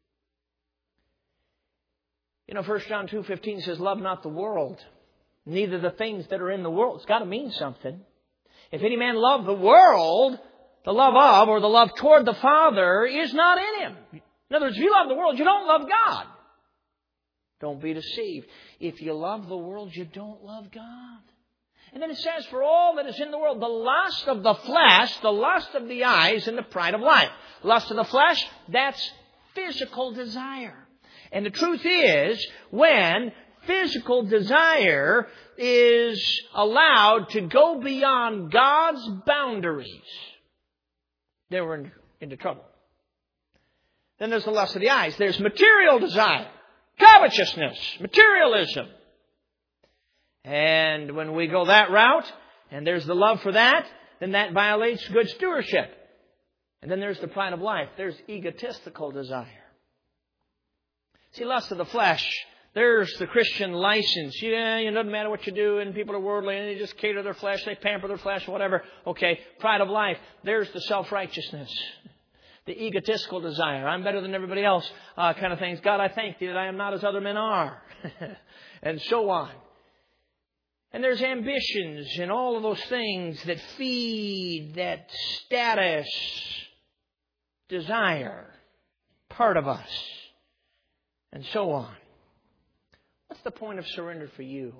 You know, First John two fifteen says, love not the world, neither the things that are in the world. It's got to mean something. If any man love the world, the love of or the love toward the Father is not in him. In other words, if you love the world, you don't love God. Don't be deceived. If you love the world, you don't love God. And then it says, for all that is in the world, the lust of the flesh, the lust of the eyes, and the pride of life. Lust of the flesh, that's physical desire. And the truth is, when physical desire is allowed to go beyond God's boundaries, then we're into trouble. Then there's the lust of the eyes. There's material desire, covetousness, materialism. And when we go that route, and there's the love for that, then that violates good stewardship. And then there's the pride of life. There's egotistical desire. See, lust of the flesh, there's the Christian license. Yeah, it doesn't matter what you do, and people are worldly, and they just cater their flesh, they pamper their flesh, whatever. Okay, pride of life. There's the self-righteousness. The egotistical desire. I'm better than everybody else uh, kind of things. God, I thank Thee that I am not as other men are. And so on. And there's ambitions and all of those things that feed that status, desire, part of us. And so on. What's the point of surrender for you?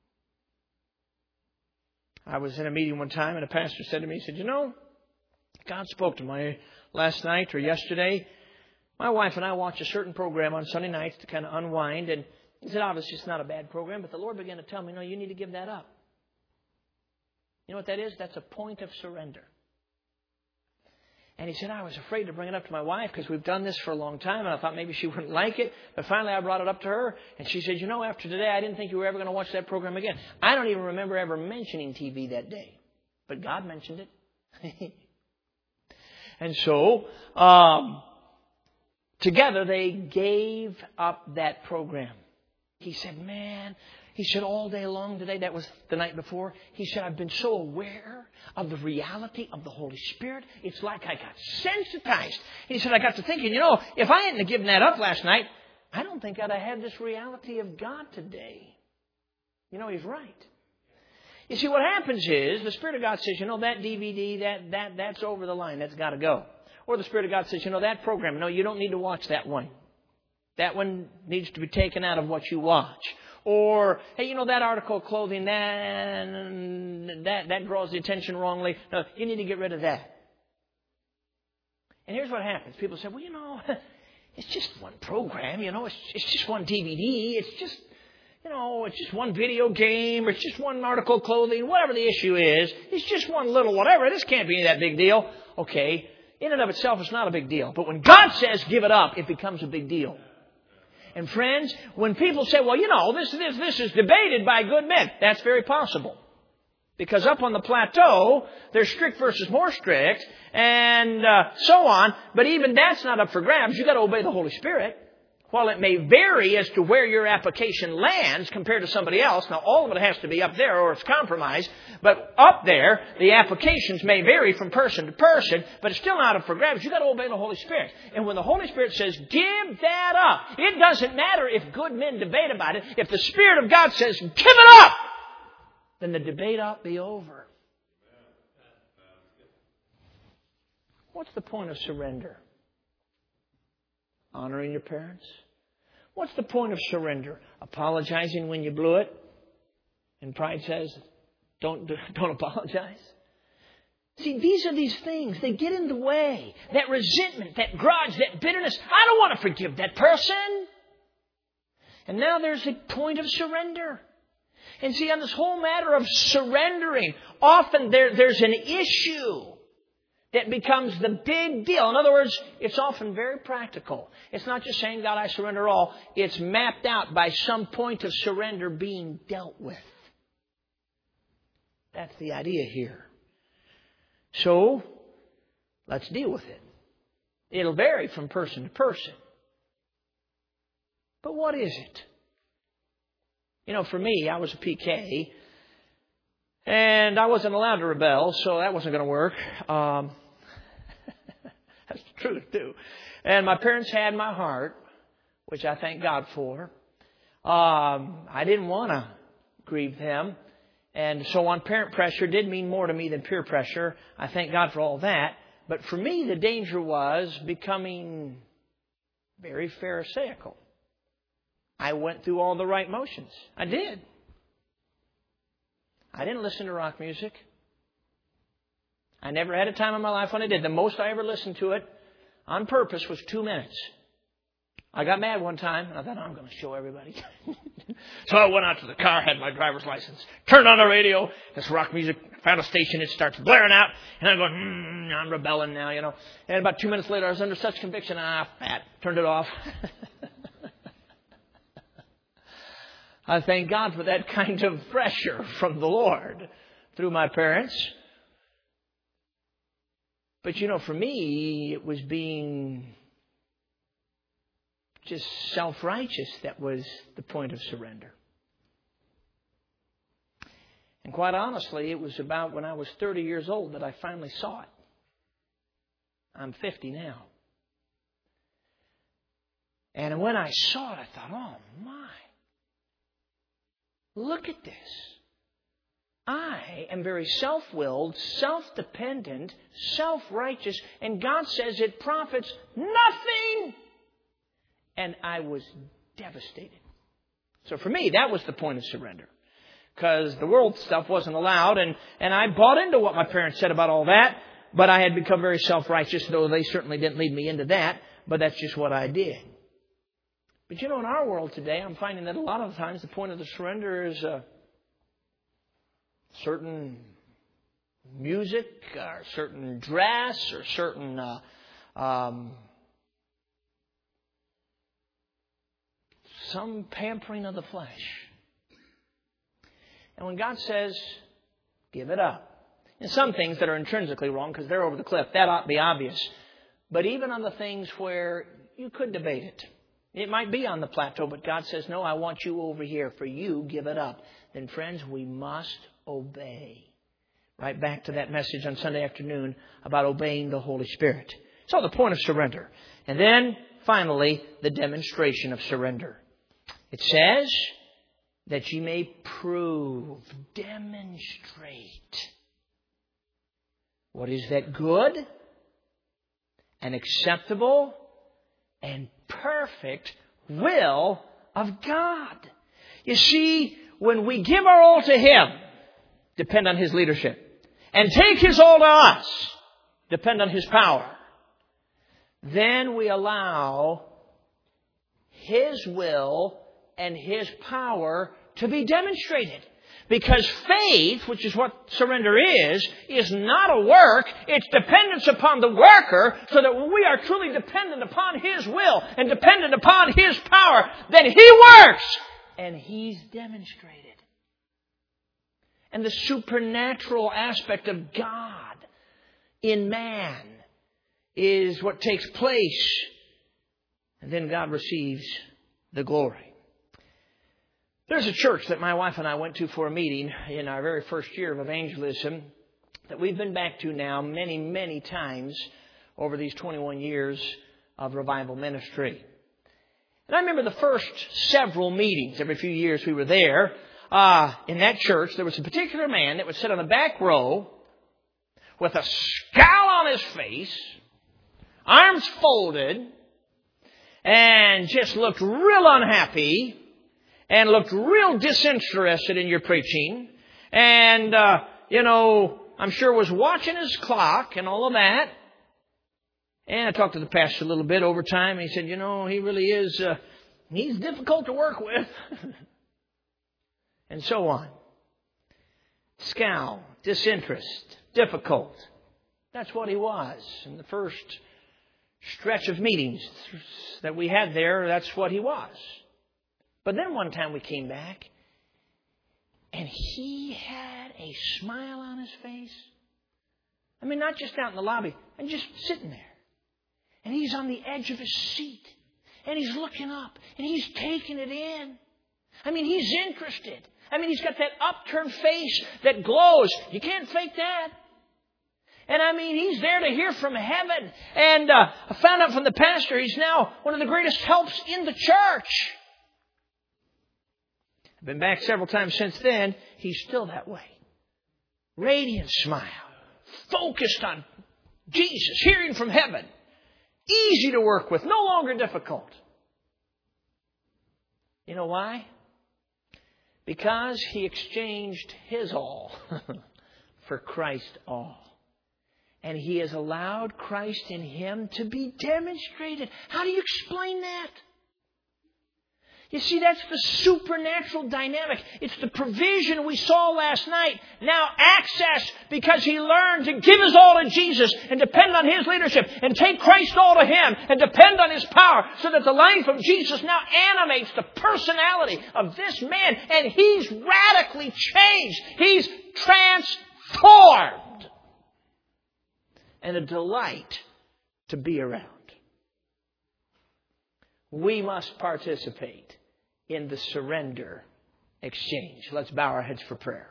I was in a meeting one time and a pastor said to me, he said, you know, God spoke to me last night or yesterday. My wife and I watch a certain program on Sunday nights to kind of unwind. And he said, obviously it's not a bad program, but the Lord began to tell me, no, you need to give that up. You know what that is? That's a point of surrender. And he said, I was afraid to bring it up to my wife because we've done this for a long time, and I thought maybe she wouldn't like it. But finally I brought it up to her, and she said, you know, after today, I didn't think you were ever going to watch that program again. I don't even remember ever mentioning T V that day. But God mentioned it. And so, um, together they gave up that program. He said, man, he said, all day long today, that was the night before, he said, I've been so aware of the reality of the Holy Spirit. It's like I got sensitized. He said, I got to thinking, you know, if I hadn't given that up last night, I don't think I'd have had this reality of God today. You know, he's right. You see, what happens is the Spirit of God says, you know, that D V D, that that that's over the line. That's got to go. Or the Spirit of God says, you know, that program, no, you don't need to watch that one. That one needs to be taken out of what you watch. Or, hey, you know, that article of clothing, that, that, that draws the attention wrongly. No, you need to get rid of that. And here's what happens. People say, well, you know, it's just one program, you know, it's, it's just one D V D. It's just, you know, it's just one video game. Or it's just one article of clothing. Whatever the issue is, it's just one little whatever. This can't be that big deal. Okay, in and of itself, it's not a big deal. But when God says give it up, it becomes a big deal. And friends, when people say, well, you know, this, this, this is debated by good men, that's very possible. Because up on the plateau, there's strict versus more strict, and uh, so on. But even that's not up for grabs. You've got to obey the Holy Spirit. While it may vary as to where your application lands compared to somebody else, now all of it has to be up there or it's compromised, but up there, the applications may vary from person to person, but it's still not up for grabs. You've got to obey the Holy Spirit. And when the Holy Spirit says, give that up, it doesn't matter if good men debate about it. If the Spirit of God says, give it up, then the debate ought to be over. What's the point of surrender? Honoring your parents? What's the point of surrender? Apologizing when you blew it? And pride says, don't, don't apologize. See, these are these things. They get in the way. That resentment, that grudge, that bitterness. I don't want to forgive that person. And now there's a point of surrender. And see, on this whole matter of surrendering, often there, there's an issue that becomes the big deal. In other words, it's often very practical. It's not just saying, God, I surrender all. It's mapped out by some point of surrender being dealt with. That's the idea here. So, let's deal with it. It'll vary from person to person. But what is it? You know, for me, I was a P K, and I wasn't allowed to rebel, so that wasn't going to work. Um, that's the truth, too. And my parents had my heart, which I thank God for. Um, I didn't want to grieve them. And so on, parent pressure did mean more to me than peer pressure. I thank God for all that. But for me, the danger was becoming very Pharisaical. I went through all the right motions. I did. I didn't listen to rock music. I never had a time in my life when I did. The most I ever listened to it on purpose was two minutes. I got mad one time, and I thought, oh, I'm going to show everybody. So I went out to the car, had my driver's license, turned on the radio, this rock music, found a station, it starts blaring out, and I'm going, mm, I'm rebelling now, you know. And about two minutes later, I was under such conviction, ah, fat, turned it off. I thank God for that kind of pressure from the Lord through my parents. But, you know, for me, it was being just self-righteous that was the point of surrender. And quite honestly, it was about when I was thirty years old that I finally saw it. I'm fifty now. And when I saw it, I thought, oh my, look at this. I am very self-willed, self-dependent, self-righteous, and God says it profits nothing. And I was devastated. So for me, that was the point of surrender. Because the world stuff wasn't allowed, and, and I bought into what my parents said about all that, but I had become very self-righteous, though they certainly didn't lead me into that, but that's just what I did. But you know, in our world today, I'm finding that a lot of times the point of the surrender is a certain music or certain dress or certain uh, um, some pampering of the flesh. And when God says, give it up. And some things that are intrinsically wrong because they're over the cliff, that ought to be obvious. But even on the things where you could debate it, it might be on the plateau, but God says, no, I want you over here. For you, give it up. Then, friends, we must obey. Right back to that message on Sunday afternoon about obeying the Holy Spirit. So the point of surrender. And then, finally, the demonstration of surrender. It says that ye may prove, demonstrate. What is that good and acceptable and perfect will of God? You see, when we give our all to Him, depend on His leadership, and take His all to us, depend on His power, then we allow His will and His power to be demonstrated. Because faith, which is what surrender is, is not a work. It's dependence upon the worker, so that when we are truly dependent upon His will and dependent upon His power, then He works and He's demonstrated. And the supernatural aspect of God in man is what takes place. And then God receives the glory. There's a church that my wife and I went to for a meeting in our very first year of evangelism that we've been back to now many, many times over these twenty-one years of revival ministry. And I remember the first several meetings, every few years we were there, uh, in that church, there was a particular man that would sit on the back row with a scowl on his face, arms folded, and just looked real unhappy. And looked real disinterested in your preaching. And, uh, you know, I'm sure was watching his clock and all of that. And I talked to the pastor a little bit over time. And he said, you know, he really is, uh, he's difficult to work with. And so on. Scowl, disinterest, difficult. That's what he was. In the first stretch of meetings that we had there, that's what he was. But then one time we came back, and he had a smile on his face. I mean, not just out in the lobby, and just sitting there. And he's on the edge of his seat, and he's looking up, and he's taking it in. I mean, he's interested. I mean, he's got that upturned face that glows. You can't fake that. And I mean, he's there to hear from heaven. And uh, I found out from the pastor, he's now one of the greatest helps in the church. Been back several times since then. He's still that way. Radiant smile. Focused on Jesus. Hearing from heaven. Easy to work with. No longer difficult. You know why? Because he exchanged his all for Christ's all. And he has allowed Christ in him to be demonstrated. How do you explain that? You see, that's the supernatural dynamic. It's the provision we saw last night. Now access, because he learned to give his all to Jesus and depend on His leadership and take Christ all to Him and depend on His power, so that the life of Jesus now animates the personality of this man, and he's radically changed. He's transformed. And a delight to be around. We must participate in the surrender exchange. Let's bow our heads for prayer.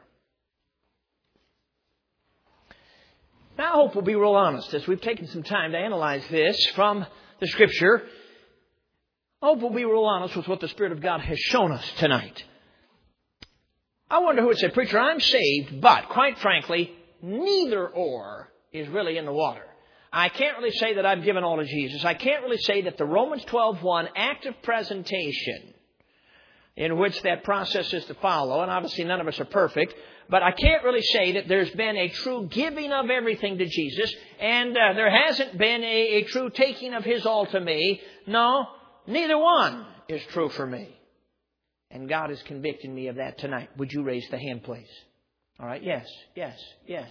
Now, I hope we'll be real honest as we've taken some time to analyze this from the Scripture. I hope we'll be real honest with what the Spirit of God has shown us tonight. I wonder who would say, preacher, I'm saved, but quite frankly, neither or is really in the water. I can't really say that I've given all to Jesus. I can't really say that the Romans twelve one active presentation in which that process is to follow, and obviously none of us are perfect, but I can't really say that there's been a true giving of everything to Jesus, and uh, there hasn't been a, a true taking of His all to me. No, neither one is true for me. And God is convicting me of that tonight. Would you raise the hand, please? All right, yes, yes, yes,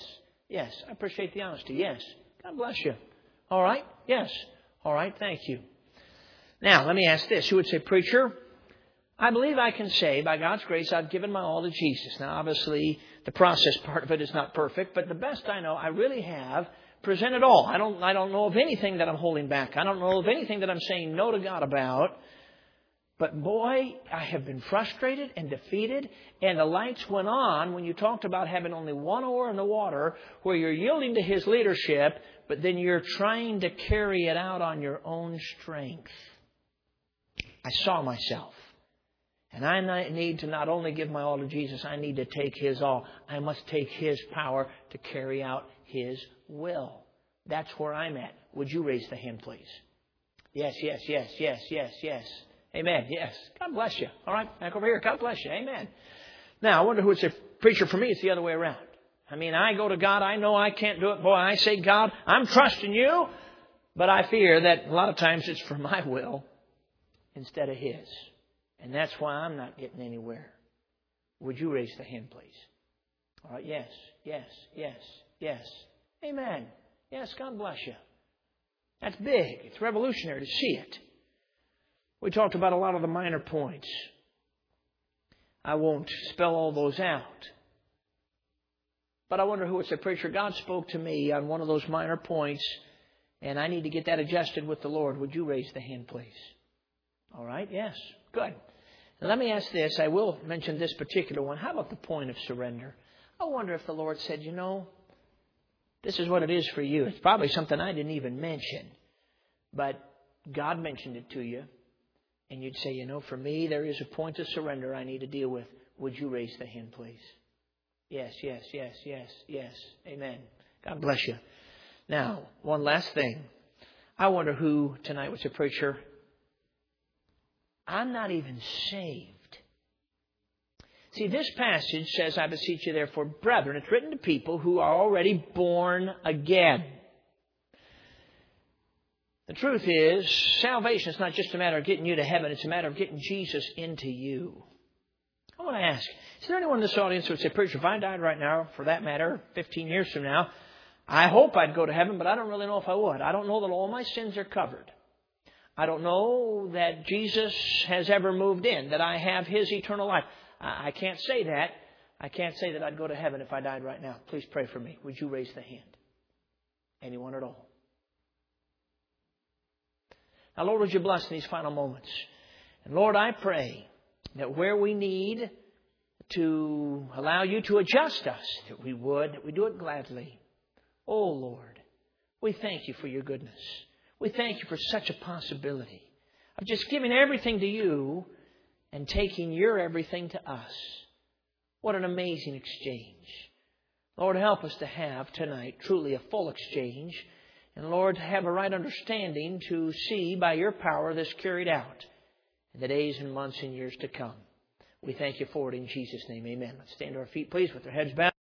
Yes. I appreciate the honesty. Yes. God bless you. All right. Yes. All right. Thank you. Now, let me ask this. You would say, preacher, I believe I can say, by God's grace, I've given my all to Jesus. Now, obviously, the process part of it is not perfect, but the best I know, I really have presented all. I don't, I don't know of anything that I'm holding back. I don't know of anything that I'm saying no to God about. But boy, I have been frustrated and defeated, and the lights went on when you talked about having only one oar in the water, where you're yielding to His leadership, but then you're trying to carry it out on your own strength. I saw myself. And I need to not only give my all to Jesus, I need to take His all. I must take His power to carry out His will. That's where I'm at. Would you raise the hand, please? Yes, yes, yes, yes, yes, yes. Amen. Yes. God bless you. All right. Back over here. God bless you. Amen. Now, I wonder who would say, preacher, for me, it's the other way around. I mean, I go to God. I know I can't do it. Boy, I say, God, I'm trusting you. But I fear that a lot of times it's for my will instead of His. And that's why I'm not getting anywhere. Would you raise the hand, please? All right. Yes. Yes. Yes. Yes. Amen. Yes. God bless you. That's big. It's revolutionary to see it. We talked about a lot of the minor points. I won't spell all those out. But I wonder who would say, preacher, God spoke to me on one of those minor points, and I need to get that adjusted with the Lord. Would you raise the hand, please? All right. Yes. Good. Now, let me ask this. I will mention this particular one. How about the point of surrender? I wonder if the Lord said, you know, this is what it is for you. It's probably something I didn't even mention. But God mentioned it to you. And you'd say, you know, for me, there is a point of surrender I need to deal with. Would you raise the hand, please? Yes, yes, yes, yes, yes. Amen. God bless you. Now, one last thing. I wonder who tonight would say, preacher, I'm not even saved. See, this passage says, I beseech you therefore, brethren. It's written to people who are already born again. The truth is, salvation is not just a matter of getting you to heaven. It's a matter of getting Jesus into you. I want to ask, is there anyone in this audience who would say, preacher, if I died right now, for that matter, fifteen years from now, I hope I'd go to heaven, but I don't really know if I would. I don't know that all my sins are covered. I don't know that Jesus has ever moved in, that I have His eternal life. I can't say that. I can't say that I'd go to heaven if I died right now. Please pray for me. Would you raise the hand? Anyone at all? Now, Lord, would you bless in these final moments? And Lord, I pray that where we need to allow you to adjust us, that we would, that we do it gladly. Oh, Lord, we thank you for your goodness. We thank you for such a possibility of just giving everything to you and taking your everything to us. What an amazing exchange. Lord, help us to have tonight truly a full exchange. And Lord, have a right understanding to see by your power this carried out in the days and months and years to come. We thank you for it in Jesus' name. Amen. Let's stand to our feet, please, with our heads bowed.